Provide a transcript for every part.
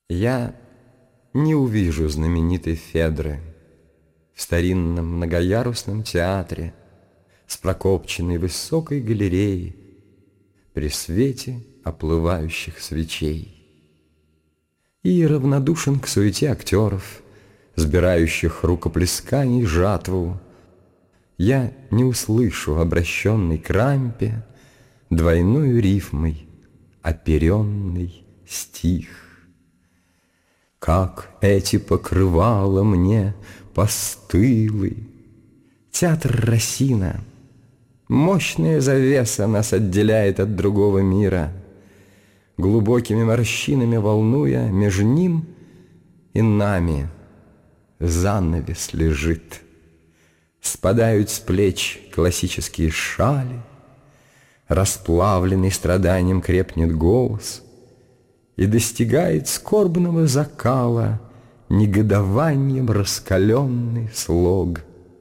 Я не увижу знаменитой Федры в старинном многоярусном театре с прокопченной высокой галереей при свете оплывающих свечей. И равнодушен к суете актеров, сбирающих рукоплесканий жатву, я не услышу обращенный к рампе двойною рифмой оперенный стих. Как эти покрывала мне постылы. Театр Рассина, мощная завеса нас отделяет от другого мира, глубокими морщинами волнуя, меж ним и нами занавес лежит. Спадают с плеч классические шали, расплавленный страданием крепнет голос, и достигает скорбного закала негодованием раскаленный слог.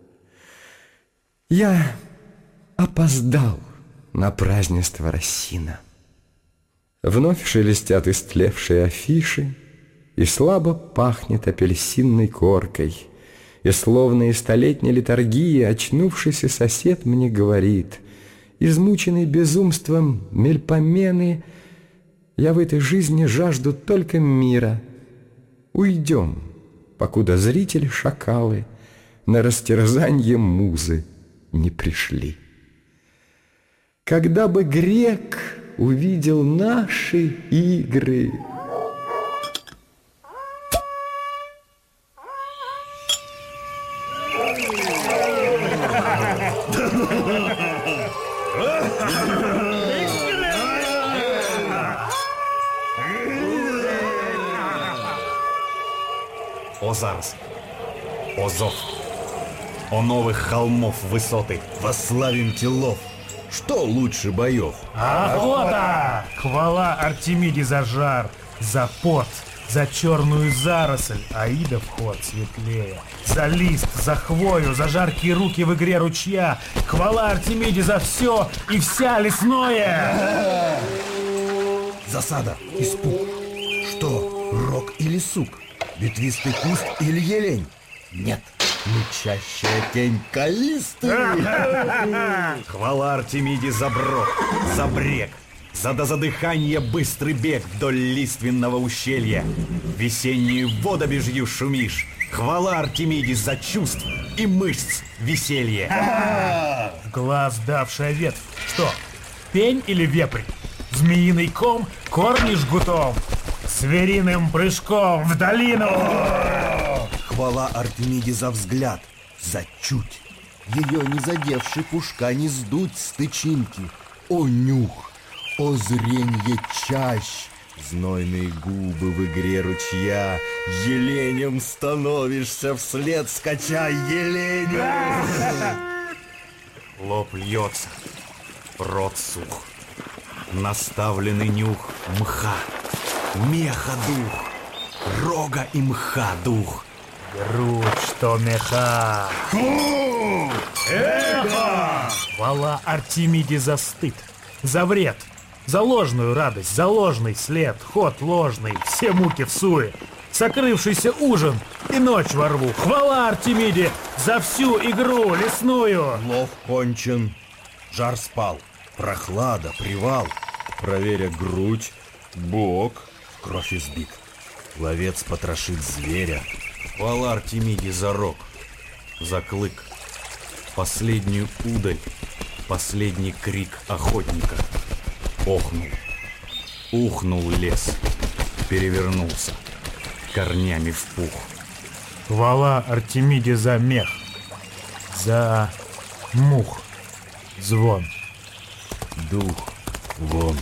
Я опоздал на празднество Рассина. Вновь шелестят истлевшие афиши, и слабо пахнет апельсинной коркой, и словно из столетней литургии очнувшийся сосед мне говорит: измученный безумством Мельпомены, я в этой жизни жажду только мира. Уйдем, покуда зрители-шакалы на растерзанье музы не пришли. Когда бы грек увидел наши игры... О зараз, о зов, о новых холмов высоты, восславим телов. Что лучше боев? Охота! Хвала Артемиде за жар, за пот, за черную заросль, Аида вход светлее, за лист, за хвою, за жаркие руки в игре ручья. Хвала Артемиде за все и вся лесное! Засада, испуг. Что, рог или сук? Ветвистый куст или елень? Нет, мычащая тень Калисты. Хвала Артемиде за брод, за брег, за до задыхания быстрый бег вдоль лиственного ущелья. Весеннюю водобежью шумишь. Хвала Артемиде за чувств и мышц веселье. В глаз давшая ветвь. Что, пень или вепрь? Змеиный ком, корни жгутом, звериным прыжком в долину. Хвала Артемиде за взгляд, за чуть. Ее не задевший пушка не сдуть с тычинки. О нюх, о зренье чащ, знойные губы в игре ручья. Еленем становишься вслед скача, еленем. Лоб льется, рот сух, наставленный нюх мха, меха дух, рога и мха дух. Грудь, что меха. Эхо! Хвала Артемиде за стыд, за вред, за ложную радость, за ложный след, ход ложный, все муки в суе, сокрывшийся ужин и ночь во рву. Хвала Артемиде за всю игру лесную. Лов кончен, жар спал, прохлада, привал. Проверя грудь, бок, кровь избит. Ловец потрошит зверя. Хвала Артемиде за рог, за клык, последнюю удаль, последний крик охотника. Охнул, ухнул лес, перевернулся корнями в пух. Хвала Артемиде за мех, за мух, звон. Дух вон.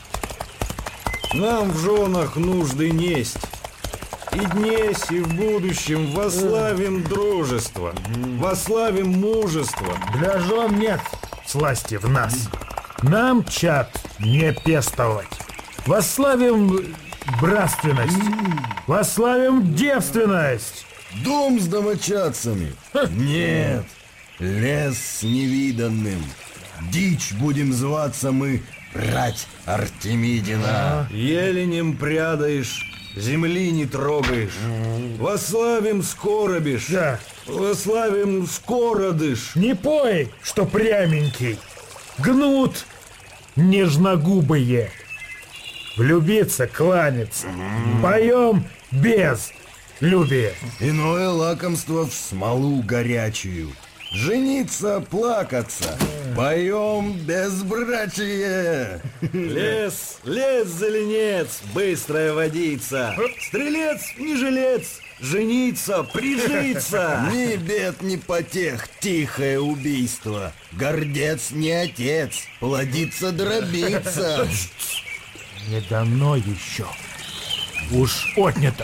Нам в женах нужды несть, и днесь, и в будущем восславим дружество, восславим мужество. Для жен нет сласти в нас. Нам, чад, не пестовать. Восславим братственность, восславим девственность. Дом с домочадцами? Нет, лес с невиданным. Дичь будем зваться мы, рать Артемидина. Еленем прядаешь, земли не трогаешь. Восславим скоробишь, Да. восславим скородыш. Не пой, что пряменький. Гнут нежногубые. Влюбиться, кланяться. Поем без любия. Иное лакомство в смолу горячую. Жениться, плакаться. Поем безбрачие. Лес, лес, зеленец, быстрая водица. Стрелец, не жилец, жениться, прижиться. Ни бед, ни потех, тихое убийство. Гордец не отец, плодиться дробиться. Не дано еще. Уж отнято.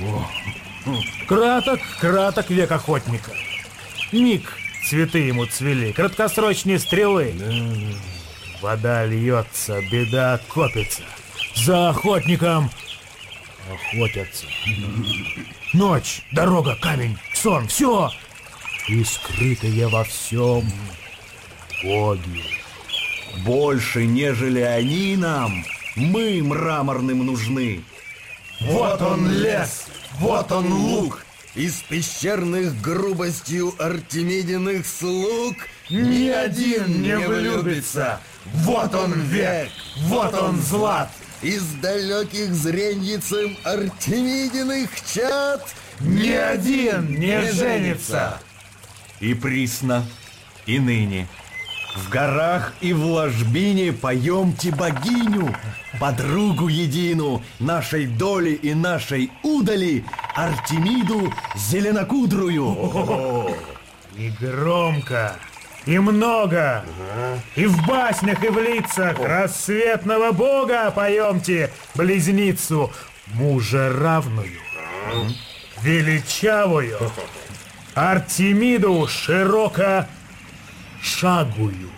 Краток век охотника. Миг цветы ему цвели, краткосрочные стрелы. Вода льется, беда копится. За охотником охотятся. Ночь, дорога, камень, сон, все. И скрытые во всем боги. Больше, нежели они нам, мы мраморным нужны. Вот он лес, вот он луг. Из пещерных грубостью Артемидиных слуг ни один не влюбится. Вот он век, вот он злат. Из далеких зреньицем Артемидиных чад Ни один не женится. И присно, и ныне. В горах и в ложбине поемте богиню, подругу едину нашей доли и нашей удали, Артемиду зеленокудрую. И громко, и много, и в баснях, и в лицах рассветного бога поемте близнецу, мужа равную, величавую, Артемиду широко шагую.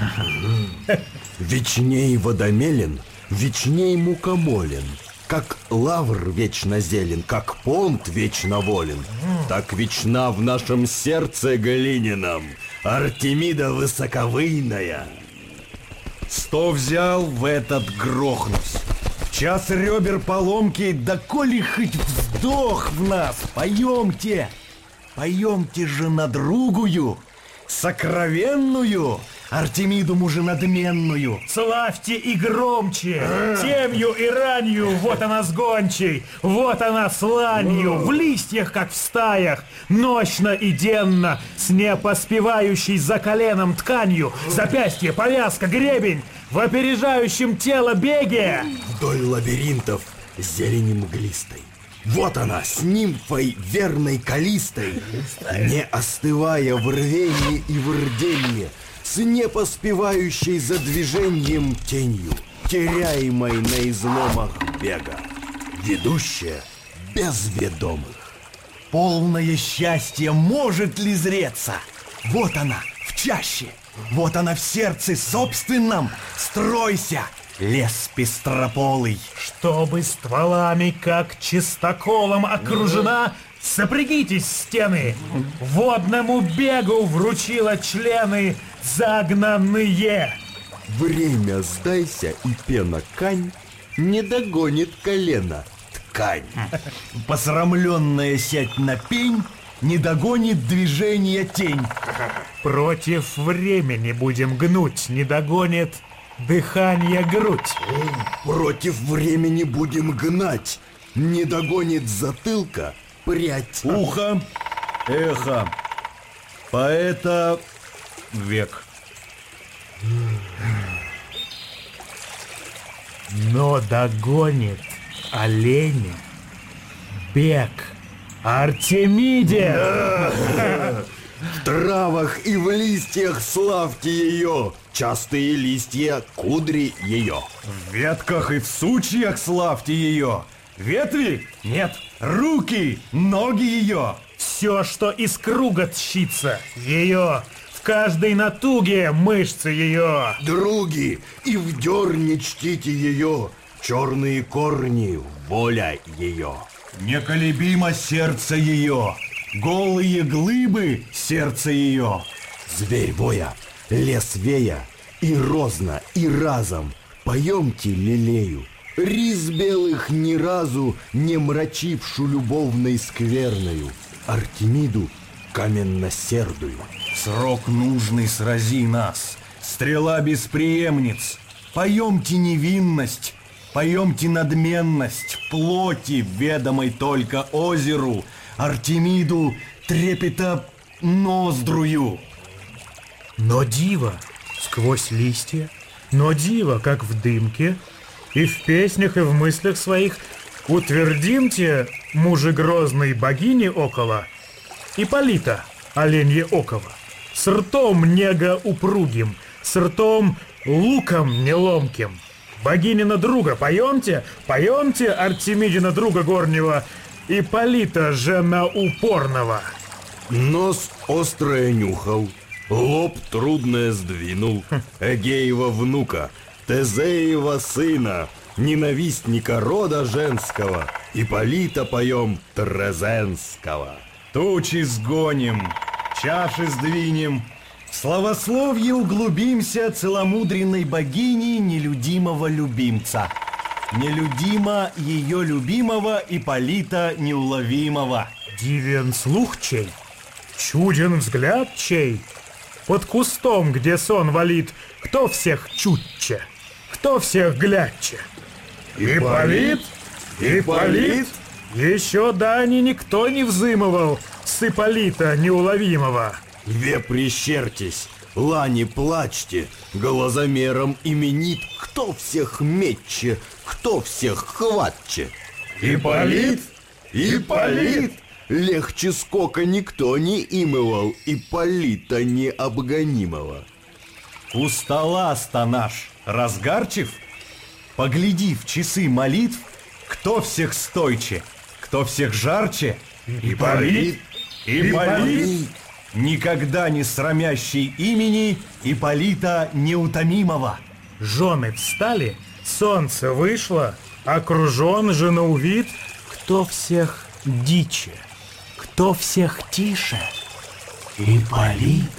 Вечней водомелен, вечней мукомолен. Как лавр вечно зелен, как понт вечно волен, так вечна в нашем сердце глиняном Артемида высоковыйная. 100 взял, в этот грохнусь. В час ребер поломки, да коли хоть вздох в нас, поемте, поемте же на другую, сокровенную, Артемиду муженадменную. Славьте и громче, темью и ранью, вот она с гончей, вот она с ланью, в листьях, как в стаях, ночно и денно, с непоспевающей за коленом тканью, запястье, повязка, гребень, в опережающем тело беге. Вдоль лабиринтов зелени мглистой. Вот она, с нимфой верной Калистой, не остывая в рвении и в рденье, с непоспевающей за движением тенью, теряемой на изломах бега, ведущая без ведомых. Полное счастье может ли зреться? Вот она в чаще, вот она в сердце собственном. Стройся, лес пестрополый. Чтобы стволами, как чистоколом окружена, сопрягитесь, стены, водному бегу вручила члены загнанные. Время сдайся, и пена кань не догонит колено ткань. Посрамленная сядь на пень, не догонит движение тень. Против времени будем гнуть, не догонит дыхание грудь. Против времени будем гнать, не догонит затылка прядь. Ухо, эхо, поэта век. Но догонит оленя бег Артемиде. В травах и в листьях славьте ее, частые листья кудри ее. В ветках и в сучьях славьте ее. Ветви? Нет. Руки, ноги ее. Все, что из круга тщится, ее. В каждой натуге мышцы ее. Други, и в дерне чтите ее, черные корни, воля ее. Неколебимо сердце ее, голые глыбы сердце ее. Зверь воя, лес вея, и розно, и разом поемте лелею, рис белых ни разу не мрачившу любовной скверною, Артемиду каменно-сердую. Срок нужный срази нас, стрела беспреемниц. Поемте невинность, поемте надменность плоти, ведомой только озеру, Артемиду трепета ноздрую. Но диво сквозь листья, но диво, как в дымке, и в песнях, и в мыслях своих утвердимте мужи грозной богини около, Ипполита, оленье оково, с ртом нега упругим, с ртом луком неломким. Богинина друга поемте, поемте, Артемидина друга горнего, Ипполита жена упорного. Нос острое нюхал, лоб трудное сдвинул, Эгеева внука, Тезеева сына, ненавистника рода женского, Ипполита поем Трезенского. Тучи сгоним, чаши сдвинем, в славословье углубимся целомудренной богини нелюдимого любимца. Нелюдимо ее любимого Ипполита неуловимого. Дивен слух чей, чуден взгляд чей. Под кустом, где сон валит, кто всех чутче, кто всех глядче? Ипполит? Ипполит? Еще дани никто не взымывал с Ипполита неуловимого. Вепри щертесь, лани плачьте, глазомером именит, кто всех метче, кто всех хватче. Ипполит? Ипполит! Легче скока никто не имывал Ипполита необгонимого. Усталаста наш разгарчив, погляди в часы молитв, кто всех стойче, кто всех жарче. Ипполит? Ипполит! Никогда не срамящий имени Ипполита неутомимого. Жены встали, солнце вышло, окружен жену вид, кто всех диче, кто всех тише. Ипполит,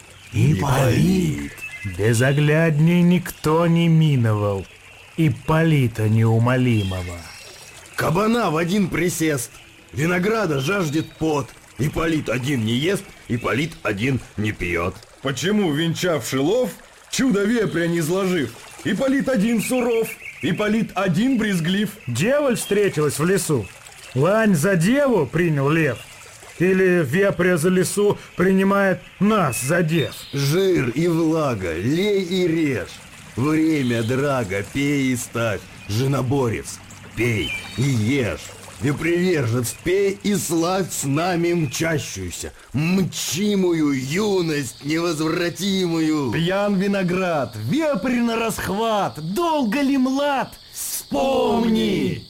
Ипполит. Безоглядней никто не миновал Ипполита неумолимого. Кабана в один присест, винограда жаждет пот, Ипполит один не ест, Ипполит один не пьет. Почему, венчавший лов, чудо вепря не сложив? Ипполит один суров, Ипполит один брезглив. Деволь встретилась в лесу, лань за деву принял лев, или вепря за лесу принимает нас за дев? Жир и влага, лей и режь, время драга, пей и ставь, женоборец, пей и ешь. Вепривержец, пей и славь с нами мчащуюся, мчимую юность невозвратимую. Пьян виноград, вепрь на расхват, долго ли млад? Вспомни!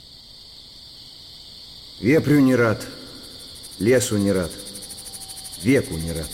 Вепрю не рад, лесу не рад, веку не рад.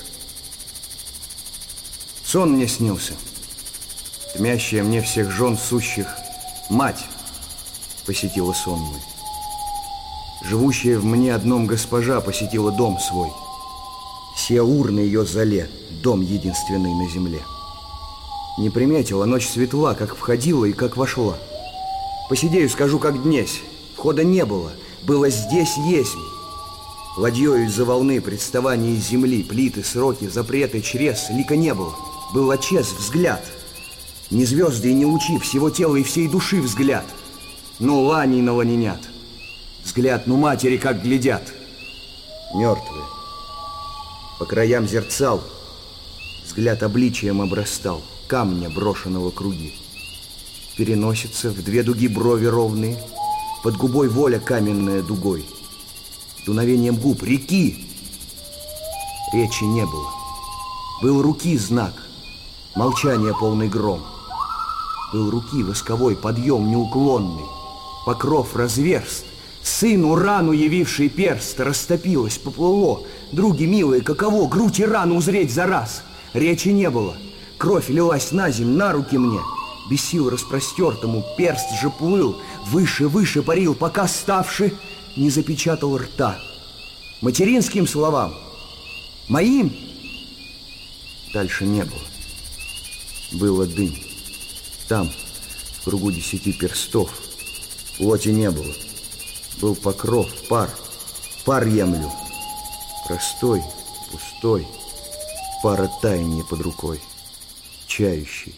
Сон мне снился, тмящая мне всех жен сущих мать посетила сон мой. Живущая в мне одном госпожа посетила дом свой. Сеур на ее зале, дом единственный на земле. Не приметила, ночь светла, как входила и как вошла. Посидею, скажу, как днесь, входа не было, было здесь есть. Ладьёю из-за волны представания из земли, плиты, сроки, запреты, чрез, лика не было. Был очез, взгляд. Ни звезды и ни лучи, всего тела и всей души взгляд. Ну, ланей на ланенят. Взгляд, ну матери как глядят. Мертвые. По краям зерцал, взгляд обличием обрастал, камня, брошенного круги. Переносится в две дуги брови ровные, под губой воля каменная дугой. Дуновением губ реки. Речи не было. Был руки знак, молчание полный гром. Был руки восковой подъем неуклонный, покров разверст. Сыну рану явивший перст растопилось, поплыло. Други милые, каково грудь и рану узреть за раз? Речи не было. Кровь лилась на земь, на руки мне. Без сил распростертому перст же плыл, выше парил, пока ставши не запечатал рта. Материнским словам, моим, дальше не было. Было дым. Там, в кругу 10 перстов, Плоти не было. Был покров, пар. Пар емлю. Простой, пустой. Пара таяния под рукой. Чающий.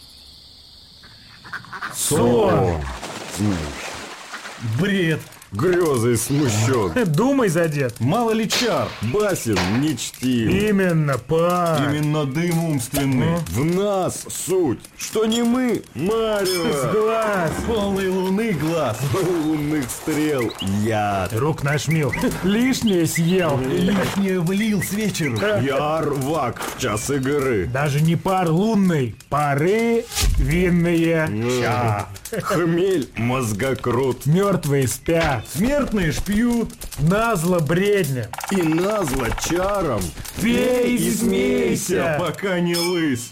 Сон! Знающий. Бред! Грезой смущен. Думай, задет. Мало ли чар? Басен не чтим. Именно, пар. Именно дым умственный. В нас суть, что не мы, С марево. глаз. Полной луны глаз. Лунных стрел яд. Рук нашмил. Лишнее съел. Лишнее влил с вечера. Я рвак в час игры. Даже не пар лунный, пары винные. Ща. Хмель мозгокрут. Мертвые спят. Смертные шпьют. Назло бредня. И назло чаром. Пей и смейся. Пока не лыс.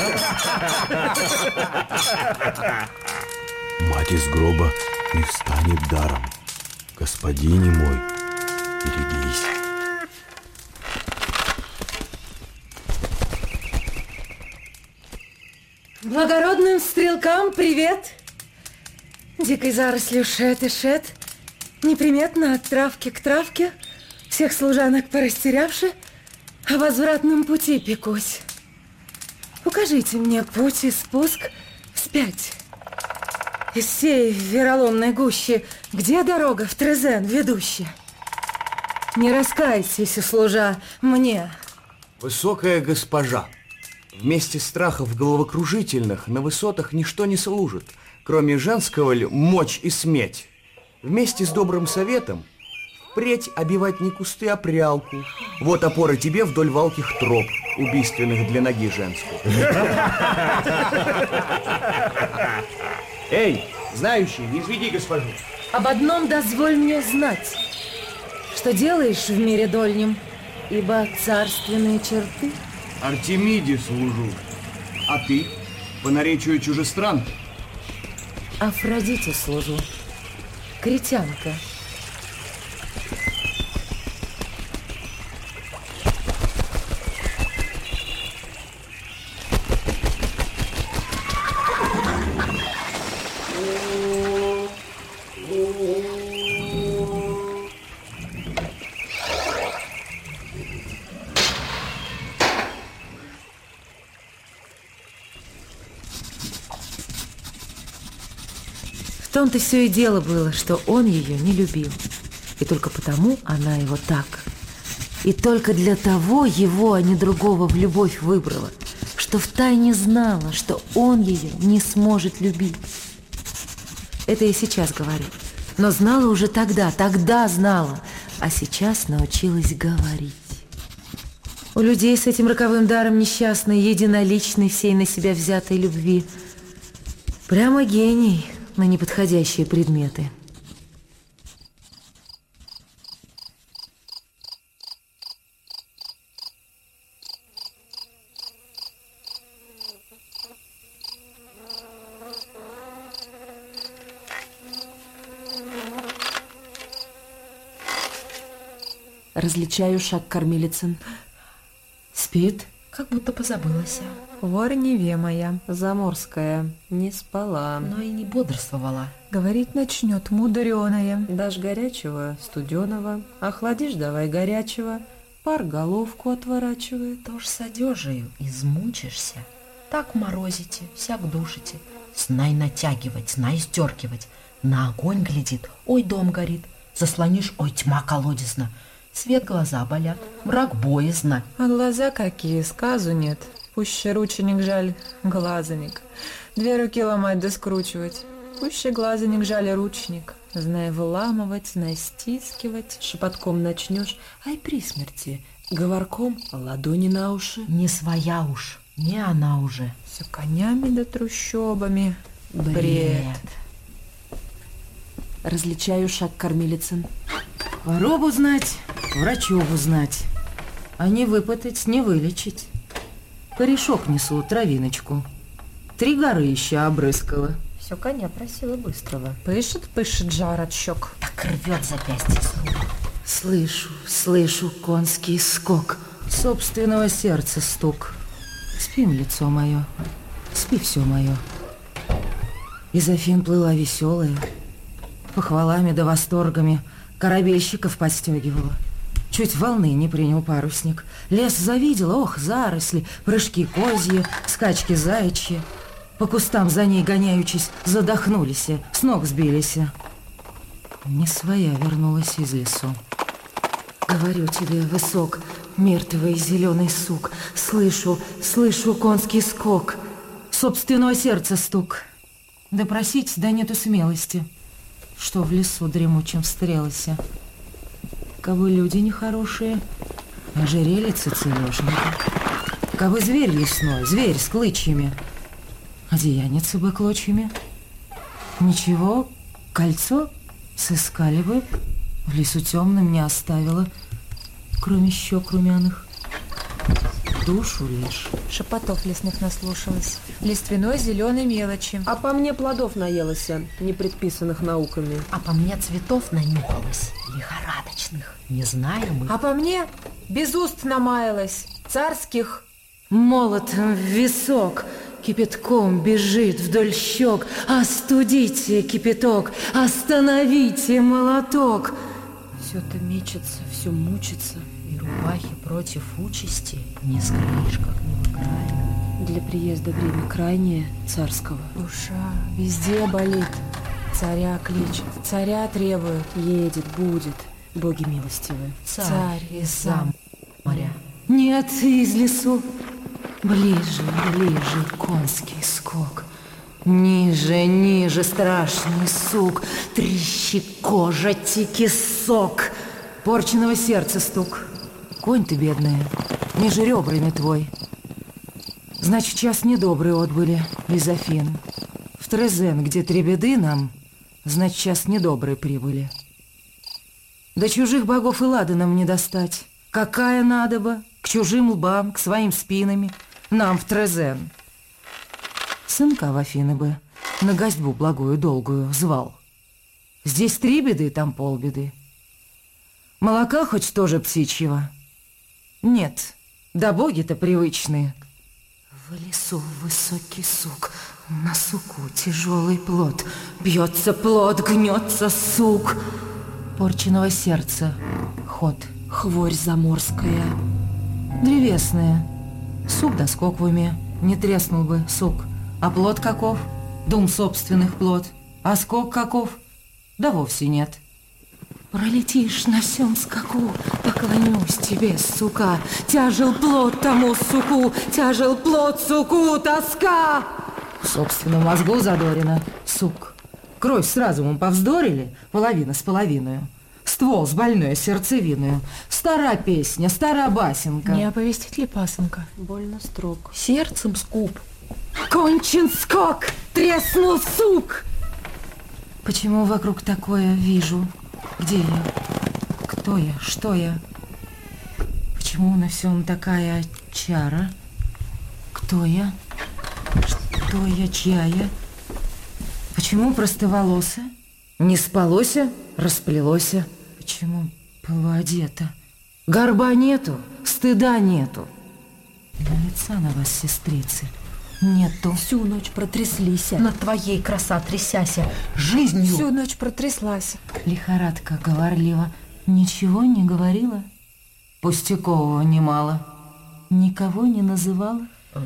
Мать из гроба не встанет даром. Господине мой, берегись. Благородным стрелкам привет! Дикой зарослью шет и шет, неприметно от травки к травке, всех служанок порастерявши, о возвратном пути пекусь. Укажите мне путь и спуск вспять. Из всей вероломной гущи, где дорога в Трезен ведущая? Не раскайтесь, служа мне. Высокая госпожа. Вместе страхов головокружительных на высотах ничто не служит, кроме женского ли мочь и сметь. Вместе с добрым советом впредь обивать не кусты, а прялку. Вот опоры тебе вдоль валких троп, убийственных для ноги женской. Эй, знающий, не изведи госпожу. Об одном дозволь мне знать, что делаешь в мире дольнем, ибо царственные черты. Артемиде служу. А ты? По наречию чужестранки? Афродите служу. Критянка. В том-то все и дело было, что он ее не любил. И только потому она его так. И только для того его, а не другого, в любовь выбрала, что втайне знала, что он ее не сможет любить. Это и сейчас говорю. Но знала уже тогда знала, а сейчас научилась говорить. У людей с этим роковым даром несчастной, единоличной, всей на себя взятой любви прямо гений на неподходящие предметы. Различаю шаг кормилицын. Спит? Как будто позабылась. Вор Неве моя, заморская, не спала. Но и не бодрствовала. Говорить начнет мудреная. Дашь горячего, студеного, охладишь давай горячего, пар головку отворачивает. То ж с одежею измучишься. Так морозите, всяк душите. Знай натягивать, знай сдергивать. На огонь глядит, ой, дом горит. Заслонишь, ой, тьма колодезна. Свет глаза болят, мрак боязно. А глаза какие, сказу нет. Пуще рученик жаль, глазаник. 2 руки ломать да скручивать. Пуще глазаник жаль ручник. Знай выламывать, знай стискивать. Шепотком начнешь, ай при смерти. Говорком ладони на уши. Не своя уж, не она уже. Все конями да трущобами. Бред. Различаю шаг кормилицын. Воробу знать, врачеву знать. А не выпытать, не вылечить. Корешок несу, травиночку. 3 горы еще обрыскала. Все коня просила быстрого. Пышет жар от щек. Так рвет запястье снова. Слышу конский скок. Собственного сердца стук. Спи, лицо мое, спи все мое. Из Афин плыла веселая. Похвалами да восторгами корабельщиков подстегивала. Чуть волны не принял парусник. Лес завидела, ох, заросли, прыжки козьи, скачки заячьи. По кустам за ней гоняючись, задохнулись, с ног сбились. Не своя вернулась из лесу. Говорю тебе, высок, мертвый зеленый сук. Слышу конский скок, собственного сердца стук. Да просить, да нету смелости, что в лесу дремучем встрелася. Кабы люди нехорошие, ожерелица целешенька. Кабы зверь лесной, зверь с клычьями, одеяница бы клочьями. Ничего, кольцо сыскали бы, в лесу темным не оставила, кроме щек румяных. Душу лишь. Шепотов лесных наслушалась, лиственной зеленой мелочи. А по мне плодов наелась, не предписанных науками. А по мне цветов нанюхалась, лихорадочных, незнаемых. А по мне без уст намаялась, царских. Молотом в висок кипятком бежит вдоль щек. Остудите кипяток, остановите молоток. Все-то мечется, все мучится. И рубахи против участи не скроишь, как не выкраю. Для приезда время крайнее царского. Душа везде болит, царя кличет, царя требует. Едет, будет, боги милостивые. Царь из-за моря. Нет, из лесу. Ближе, ближе, конский скок. Ниже, ниже, страшный сук. Трещи кожа, тики сок. Порченого сердца стук. Конь ты, бедная, ниже ребрами твой. Значит, час недобрый отбыли из Афин. В Трезен, где три беды нам, значит, час недобрый прибыли. До чужих богов и лады нам не достать. Какая надоба к чужим лбам, к своим спинами, нам в Трезен. Сынка в Афины бы на гостьбу благую долгую звал. Здесь три беды, там полбеды. Молока хоть тоже птичьего? Нет, да боги-то привычные. В лесу высокий сук, на суку тяжелый плод. Бьется плод, гнется сук. Порченого сердца ход. Хворь заморская. Древесная. Сук да скок в уме. Не треснул бы сук. А плод каков? Дум собственных плод. А скок каков? Да вовсе нет. Пролетишь на всем скаку, поклонюсь тебе, сука. Тяжел плод тому суку, тяжел плод суку, тоска. В собственном мозгу задорено, сук. Кровь с разумом повздорили, половина с половиною. Ствол с больной сердцевиною. Стара песня, стара басенка. Не оповестить ли пасынка? Больно строг. Сердцем скуп. Кончен скок, треснул сук. Почему вокруг такое вижу? Где я? Кто я? Что я? Почему на всем такая чара? Кто я? Что я? Чья я? Почему простоволоса? Не спалося, расплелося. Почему полуодета? Горба нету, стыда нету. Но лица на вас, сестрицы, нету. Всю ночь протряслись. Над твоей краса трясяся, жизнью. Всю ночь протряслась. Лихорадка говорлива. Ничего не говорила? Пустякового немало. Никого не называла?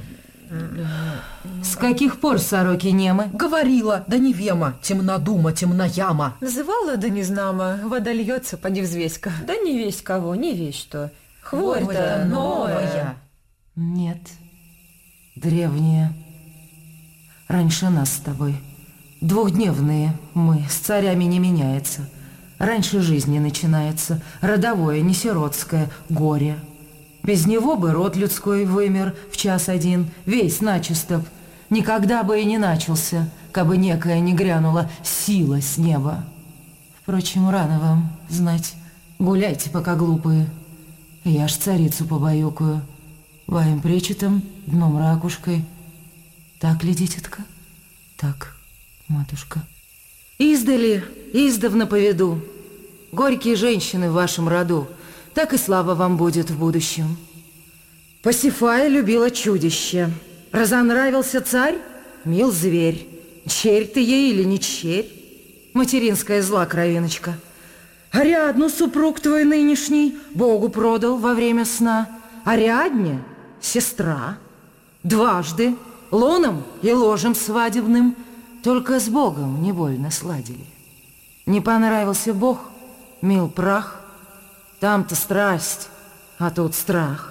С каких пор сороки немы? Говорила, да не вема, темна дума, темна яма. Называла, да незнамо, вода льется, поди взвеська. Да не весь кого, не весь что. Хворь-то новая. Нет, древняя. Раньше нас с тобой. Двухдневные мы, с царями не меняется. Раньше жизни начинается, родовое, не сиротское, горе. Без него бы род людской вымер в час один, весь начисто. Никогда бы и не начался, кабы некая не грянула сила с неба. Впрочем, рано вам знать. Гуляйте, пока глупые. Я ж царицу побаюкаю. Ваем пречетом, дном ракушкой. Так ли, дитятка? Так, матушка. Издали, издавна поведу. Горькие женщины в вашем роду. Так и слава вам будет в будущем. Пасифая любила чудище. Разонравился царь, мил зверь. Черь ты ей или не черь? материнская зла кровиночка. Ариадну, супруг твой нынешний, Богу продал во время сна. Ариадне — сестра. Дважды лоном и ложем свадебным только с Богом не больно сладили. Не понравился Бог, мил прах, там-то страсть, а тут страх.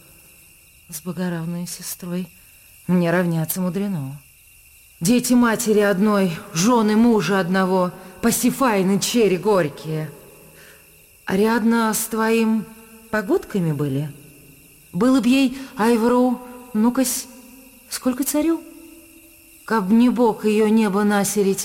С богоравной сестрой мне равняться мудрено. Дети матери одной, жены мужа одного, Пасифаины чери горькие. Ариадна с твоим погодками были? Было б ей, Айвру, ну-кась, сколько царю? Каб не Бог ее небо насерить.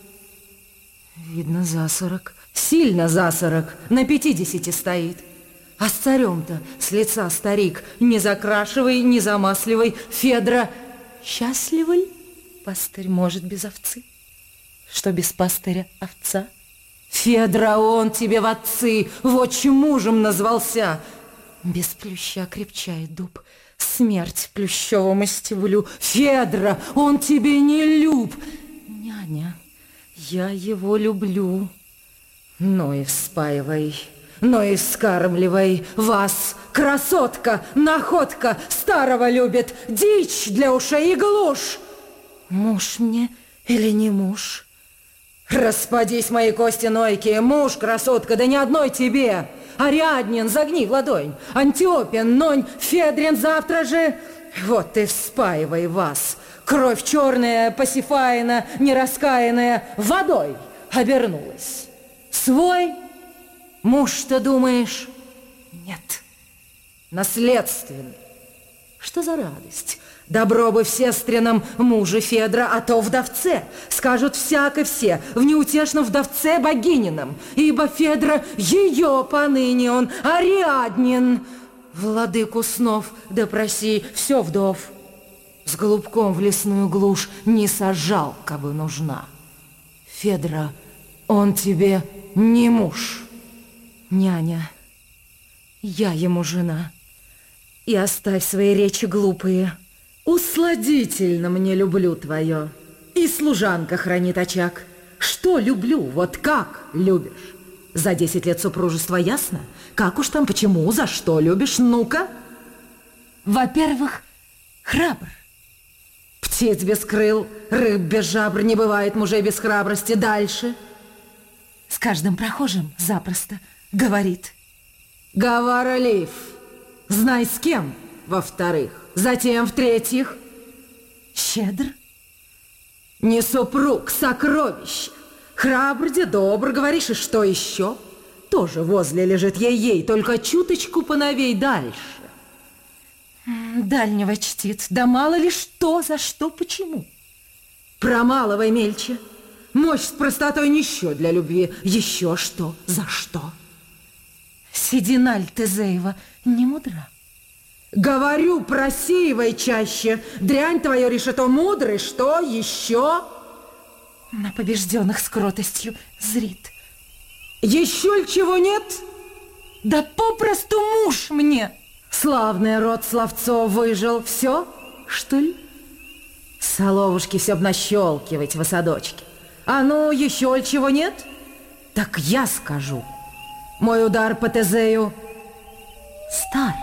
Видно, за 40. Сильно за 40, на 50 стоит. А с царем-то с лица старик, не закрашивай, не замасливай. Федра счастливый? Пастырь может без овцы. Что без пастыря овца? Федра, он тебе в отцы, в отчим мужем назвался. Без плюща крепчает дуб, смерть плющевому стеблю. Федра, он тебе не люб. Няня, я его люблю. Но и вспаивай, но и вскармливай вас. Красотка, находка, старого любит, дичь для ушей и глушь. Муж мне или не муж? Распадись, мои кости нойкие, муж, красотка, да ни одной тебе. Ариаднин, загни в ладонь, Антиопин, Нонь, Федрин завтра же. Вот ты вспаивай вас. Кровь черная, Пасифаина, нераскаянная, водой обернулась. Свой муж-то, думаешь? Нет, наследственный. Что за радость? Добро бы в сестрином муже Федра, а то вдовце. Скажут всяко все, в неутешном вдовце богинином. Ибо Федра ее поныне он, Ариаднин. Владыку снов допроси, все вдов. С голубком в лесную глушь не сажал, кабы нужна. Федра, он тебе не муж. Няня, я ему жена. И оставь свои речи глупые. Усладительно мне люблю твое. И служанка хранит очаг. Что люблю, вот как любишь? За 10 лет супружества ясно? Как уж там, почему, за что любишь? Ну-ка. Во-первых, храбр. Птиц без крыл, рыб без жабр, не бывает мужей без храбрости. Дальше. С каждым прохожим запросто говорит. Говорлив. Знай с кем, во-вторых. Затем, в-третьих, щедр. Не супруг, сокровище. Храбр, де добр, говоришь, и что еще? Тоже возле лежит ей-ей, только чуточку поновей дальше. Дальнего чтит, да мало ли что, за что, почему. Промалывай мельче. Мощь с простотой нищё для любви. Еще что, за что? Сединаль Тезеева не мудра. Говорю, просеивай чаще. Дрянь твое решето мудрый, что еще? На побежденных с кротостью зрит. Еще ли чего нет? Да попросту муж мне. Славный род словцов выжил. Все, что ли? Соловушки все б нащелкивать в осадочке. А ну, еще ли чего нет? Так я скажу. Мой удар по Тезею стар.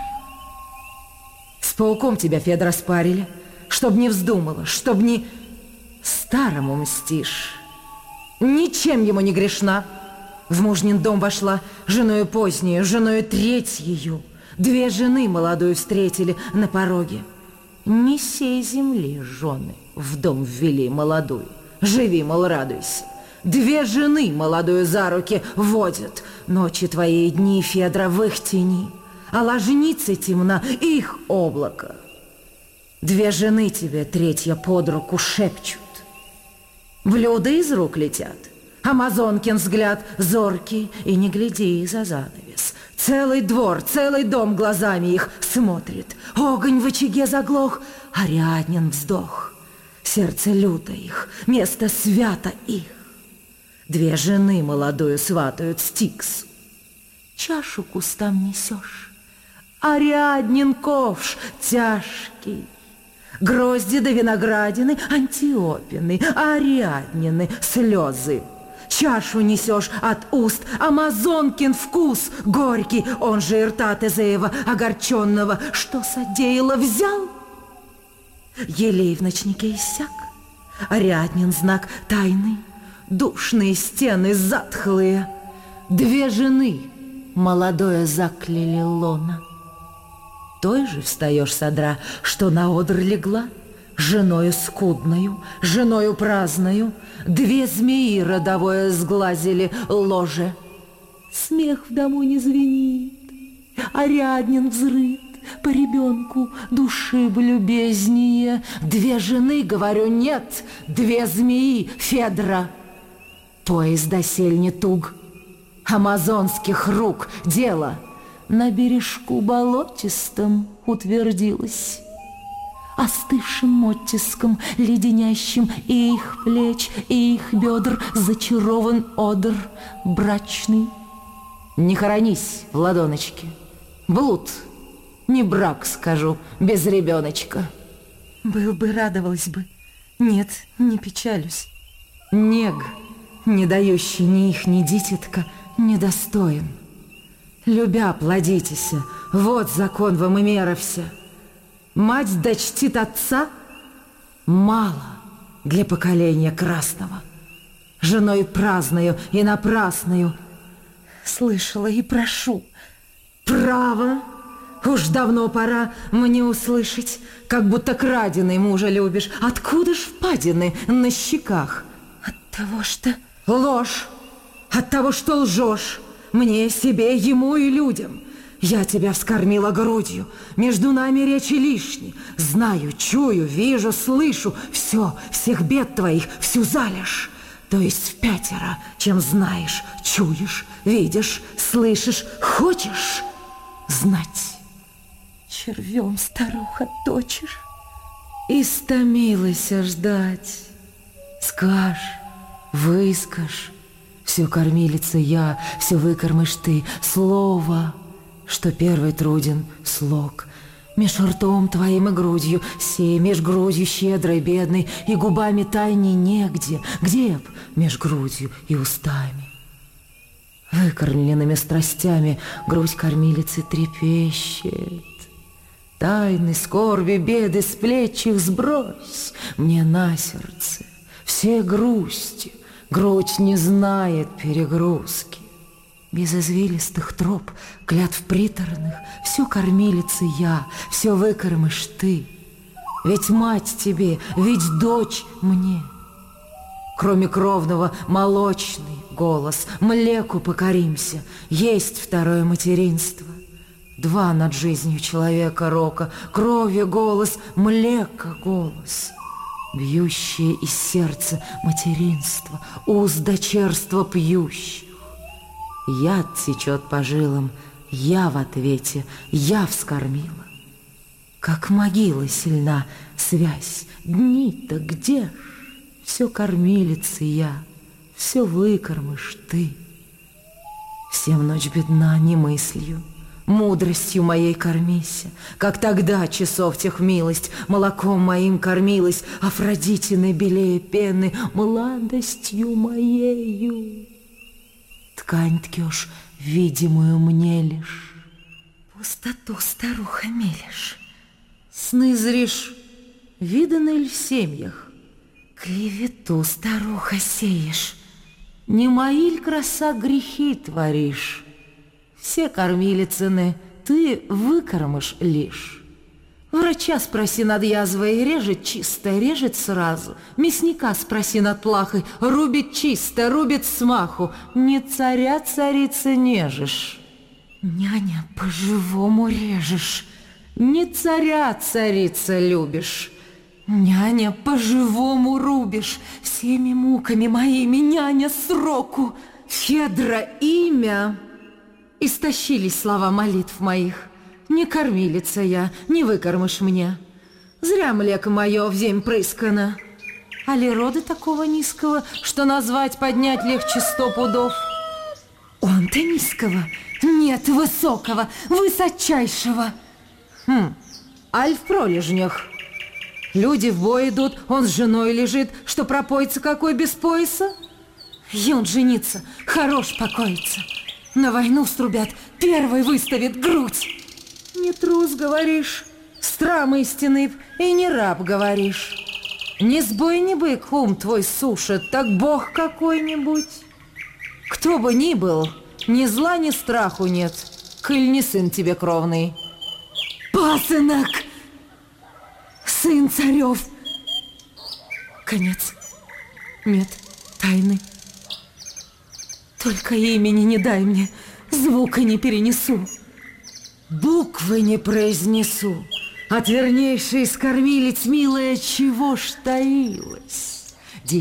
С пауком тебя, Федра, спарили, чтоб не вздумала, чтоб не... Старому мстишь. Ничем ему не грешна. В мужнин дом вошла, женою позднюю, женою третью. 2 жены молодую встретили на пороге. Не сей земли жены в дом ввели молодую. Живи, мол, радуйся. 2 жены молодую за руки водят. Ночи твои дни, Федра, в их тени. А ложницы темна, их облако. 2 жены тебе, 3 под руку шепчут. Блюда из рук летят. Амазонкин взгляд зоркий, и не гляди за занавес. Целый двор, целый дом глазами их смотрит. Огонь в очаге заглох, Ариаднин вздох. Сердце люто их, место свято их. 2 жены молодую сватают Стиксу. Чашу кустам несешь, Ариаднин ковш тяжкий. Грозди до виноградины, Антиопины, Ариаднины, слезы. чашу несешь от уст, амазонкин вкус горький, он же и рта Тезеева огорченного, что содеяло взял. Елей в ночнике иссяк, Ариаднин знак тайный, душные стены затхлые, две жены молодое закляли лона. Той же встаешь с одра, что на одр легла, женою скудною, женою праздною, две змеи родовое сглазили ложе. Смех в дому не звенит, Ариаднин взрыт, по ребенку души бы любезнее. Две жены, говорю, нет, две змеи, Федра. Поезд досель не туг, амазонских рук дело на бережку болотистом утвердилось. Остывшим оттиском леденящим и их плеч, и их бедр зачарован одр брачный. Не хоронись в ладоночке, блуд, не брак, скажу, без ребеночка. Был бы, радовалась бы. Нет, не печалюсь. Нег, не дающий ни их, ни дитятка, недостоин. Любя, плодитеся, вот закон вам и мера вся. Мать дочтит отца мало для поколения красного. Женой праздною и напрасною. Слышала и прошу. Право, уж давно пора мне услышать, как будто краденый мужа любишь. Откуда ж впадины на щеках? От того, что... Ложь, от того, что лжешь. Мне, себе, ему и людям. Я тебя вскормила грудью, между нами речи лишней. Знаю, чую, вижу, слышу все, всех бед твоих, всю залежь. То есть впятеро, чем знаешь, чуешь, видишь, слышишь, хочешь знать. Червем, старуха, точишь. Истомилась ждать. Скажь, выскажь. Все кормилица я, все выкормишь ты. Слово, что первый труден слог. Меж ртом твоим и грудью сей, меж грудью щедрой, бедной, и губами тайней негде. Где б меж грудью и устами? Выкормленными страстями грудь кормилицы трепещет. Тайны, скорби, беды с плеч их сбрось мне на сердце. Все грусти, грудь не знает перегрузки. Без извилистых троп, клятв приторных, все кормилица я, все выкормишь ты. Ведь мать тебе, ведь дочь мне. Кроме кровного молочный голос, млеку покоримся, есть второе материнство. Два над жизнью человека рока, крови голос, млека голос. Бьющее из сердца материнство, уз дочерства пьющих. Яд течет по жилам, я в ответе, я вскормила. Как могила сильна связь, дни-то где ж? Все кормилица я, все выкормишь ты. Всем ночь бедна не мыслью, мудростью моей кормися, как тогда часов тех милость молоком моим кормилась, Афродитиной белее пены младостью моею. Ткань ткешь, видимую мне лишь. Пустоту, старуха, мелешь. Сны зришь, виданы ль в семьях? Клевету, старуха, сеешь. Не мои ль краса грехи творишь? Все кормилицыны ты выкормишь лишь. Врача спроси над язвой, режет чисто, режет сразу. Мясника спроси над плахой, рубит чисто, рубит смаху. Не царя царицы нежишь. Няня, по-живому режешь. Не царя царица любишь. Няня, по-живому рубишь. Всеми муками моими, няня, сроку. Федра, имя. Истощились слова молитв моих. Не кормилица я, не выкормишь мне. Зря млеко мое в земь прыскано. А ли рода такого низкого, что назвать, поднять легче 100 пудов? Он-то низкого, нет, высокого, высочайшего. Аль в пролежнях. Люди в бой идут, он с женой лежит, что пропоится какой без пояса? Юн женится, хорош покоится. На войну струбят, первый выставит грудь. Не трус, говоришь, страм истинный, и не раб, говоришь. Не сбой, не бык, ум твой сушит, так бог какой-нибудь. Кто бы ни был, ни зла, ни страху нет, коль не сын тебе кровный. Пасынок! Сын царев! Конец. Нет тайны. Только имени не дай мне, звука не перенесу. Буквы не произнесу. Отвернейший скормилец, милая, чего ж таилась?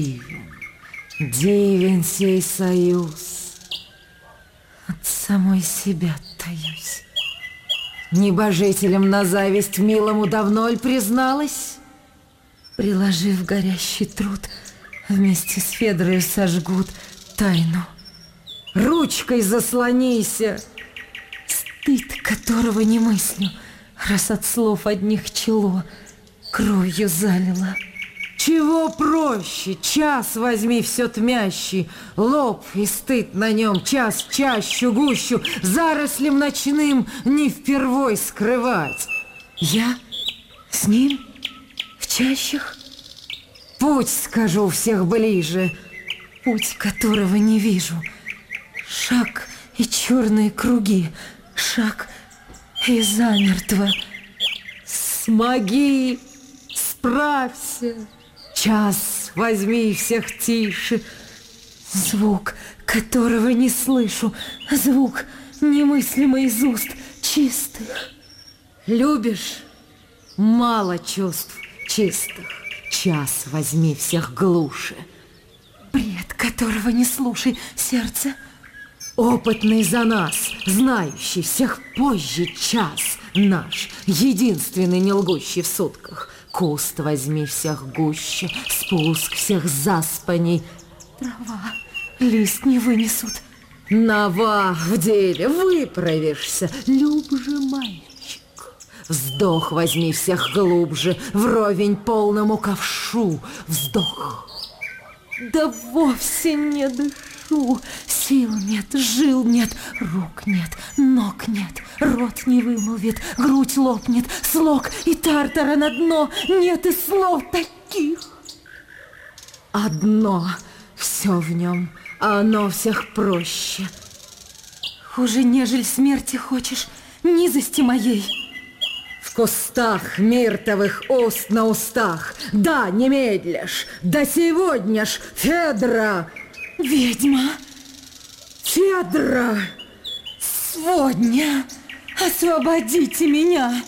Дивен сей союз. От самой себя таюсь. Небожителям на зависть милому давно ль призналась? Приложив горящий труд, вместе с Федрою сожгут тайну. Ручкой заслонися. Стыд, которого не мыслю, раз от слов одних чело кровью залило. Чего проще, час возьми все тмящий, лоб и стыд на нем, час чащу гущу, зарослям ночным не впервой скрывать. Я с ним в чащах? Путь, скажу, всех ближе, путь которого не вижу. Шаг и черные круги, шаг и замертво. Смоги, справься, час возьми всех тише. Звук, которого не слышу, звук, немыслимый из уст чистых. Любишь? Мало чувств чистых. Час возьми всех глуше. Бред, которого не слушай, сердце. Опытный за нас, знающий всех позже час наш, единственный не лгущий в сутках. Куст возьми всех гуще, спуск всех заспаней. Трава, лист не вынесут. Нова в деле, выправишься, люб же, мальчик. Вздох возьми всех глубже, вровень полному ковшу. Вздох. Да вовсе не дышу. Сил нет, жил нет, рук нет, ног нет, рот не вымолвит, грудь лопнет, слог и тартара на дно, нет и слов таких. Одно все в нем, а оно всех проще. Хуже, нежели смерти хочешь, низости моей. В кустах миртовых уст на устах, да, не медляшь, да сегодня ж, Федра! Ведьма! Федра! Сегодня освободите меня!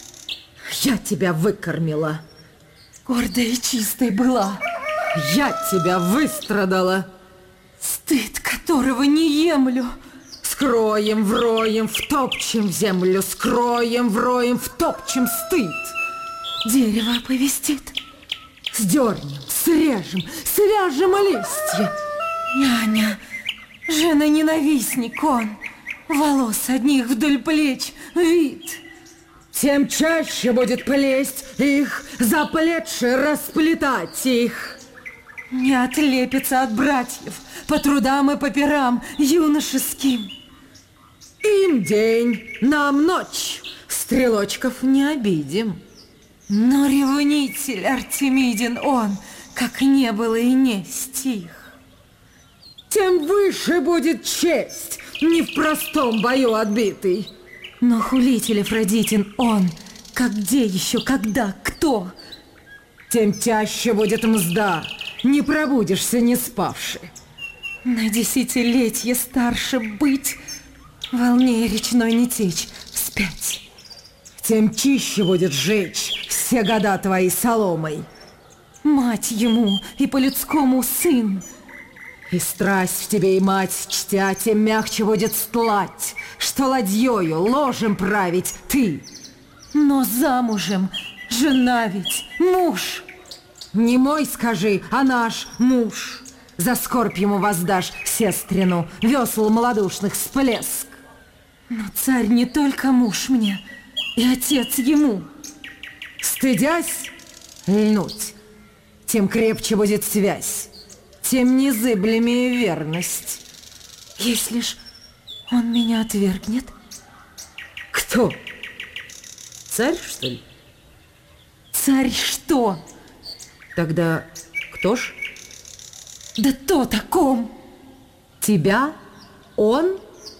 Я тебя выкормила. Гордая и чистой была. Я тебя выстрадала. Стыд, которого не емлю. Скроем, вроем, втопчем в землю, скроем, вроем, втопчем стыд. Дерево оповестит. Сдернем, срежем, свяжем листья. Няня, жена-ненавистник он, волос одних вдоль плеч, вид. Тем чаще будет плесть их, заплетши расплетать их. Не отлепится от братьев по трудам и по пирам юношеским. Им день, нам ночь, стрелочков не обидим. Но ревнитель Артемидин он, как не было и не стих. Тем выше будет честь, не в простом бою отбитый. Но хулитель Афродитин он, как где еще, когда, кто? Тем тяще будет мзда, не пробудешься не спавши. На десятилетие старше быть, волнее речной не течь вспять. Тем чище будет жечь все года твои соломой. Мать ему и по-людскому сын. И страсть в тебе и мать, чтя, тем мягче будет стлать, что ладьёю, ложем править ты. Но замужем, жена ведь, муж. Не мой, скажи, а наш муж. За скорбь ему воздашь сестрину, весел малодушных всплеск. Но царь не только муж мне, и отец ему. Стыдясь льнуть, тем крепче будет связь, тем незыблемее верность. Если ж он меня отвергнет? Кто? Царь, что ли? Царь что? Тогда кто ж? Да то таком. Тебя? Он?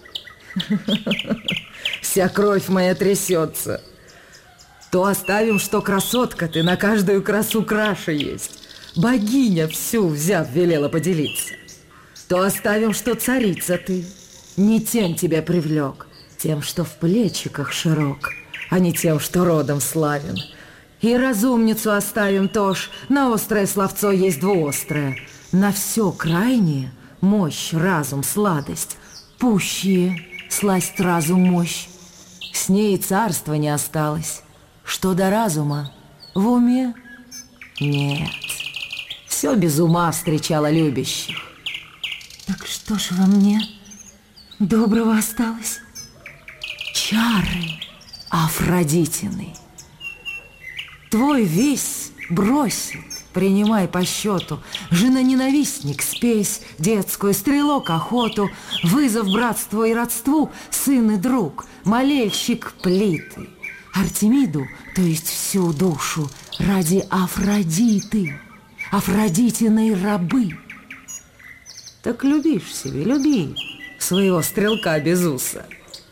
Вся кровь моя трясется. То оставим, что красотка ты, на каждую красу краше есть. Богиня всю, взяв, велела поделиться. То оставим, что царица ты. Не тем тебя привлек, тем, что в плечиках широк, а не тем, что родом славен. И разумницу оставим тоже. На острое словцо есть двуострое. На все крайнее мощь, разум, сладость. Пущие сласть, разум, мощь. С ней и царства не осталось. Что до разума? В уме? Нет. Все без ума встречала любящих. Так что ж во мне доброго осталось? Чары Афродитины. Твой весь бросит, принимай по счету. Жена-ненавистник, спесь детскую, стрелок охоту, вызов братству и родству, сын и друг, молельщик плиты. Артемиду, то есть всю душу, ради Афродиты, Афродитиной рабы. Так любишь себе, люби своего стрелка без уса.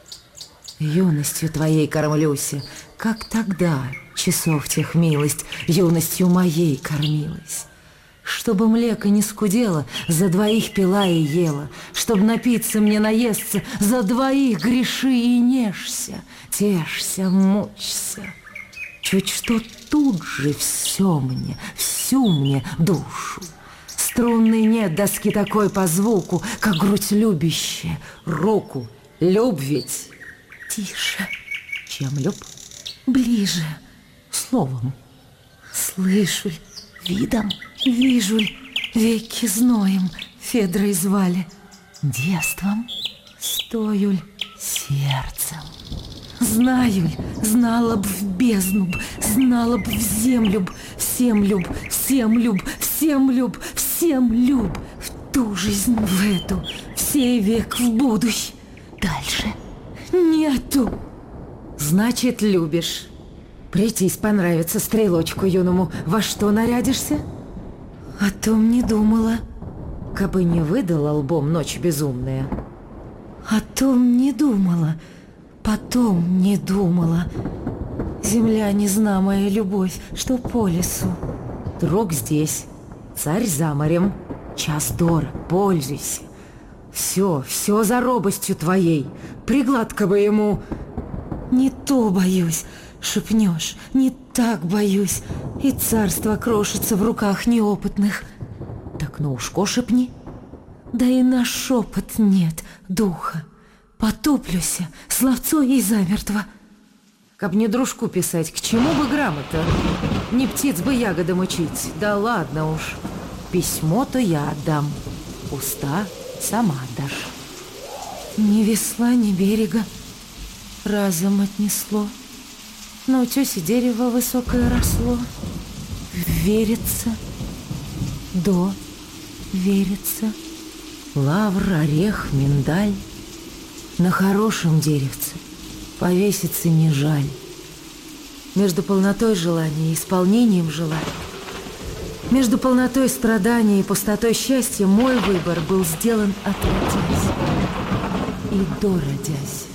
Юностью твоей кормлюся, как тогда часов тех милость юностью моей кормилась. Чтобы млеко не скудело, за двоих пила и ела, чтоб напиться мне наесться, за двоих греши и нежься, тешься, мучься. Чуть что тут же все мне, всю мне душу. Струнной нет доски такой по звуку, как грудь любящая, руку. Люб ведь. Тише. Чем люб? Ближе. Словом. Слышу ль, видом, вижу ль, веки зноем Федрой звали. Девством. Стою ль, Сердцем. знаю ль, знала б в бездну б, знала б в землю б, всем люб, всем люб, всем люб, всем люб, в ту жизнь, в эту, в сей век, в будущий. Дальше. Нету. Значит, любишь. Прийтись понравится стрелочку юному. Во что нарядишься? О том не думала. Кабы не выдала лбом ночь безумная. О том не думала. Потом не думала. Земля незнамая любовь, что по лесу. Друг здесь, царь за морем. Час дорог, пользуйся. Все за робостью твоей. Пригладко бы ему. Не то боюсь, шепнешь, не так боюсь. И царство крошится в руках неопытных. Так на ушко шепни. Да и на шепот нет духа. Потуплюся, словцо и замертво. Каб не дружку писать, к чему бы грамота? Не птиц бы ягодам учить. Да ладно уж. Письмо-то я отдам. Уста сама отдашь. Ни весла, ни берега. Разом отнесло. На утесе дерево высокое росло. Верится, верится. Лавр, орех, миндаль. На хорошем деревце повеситься не жаль. Между полнотой желания и исполнением желаний, между полнотой страдания и пустотой счастья мой выбор был сделан отродясь и дородясь.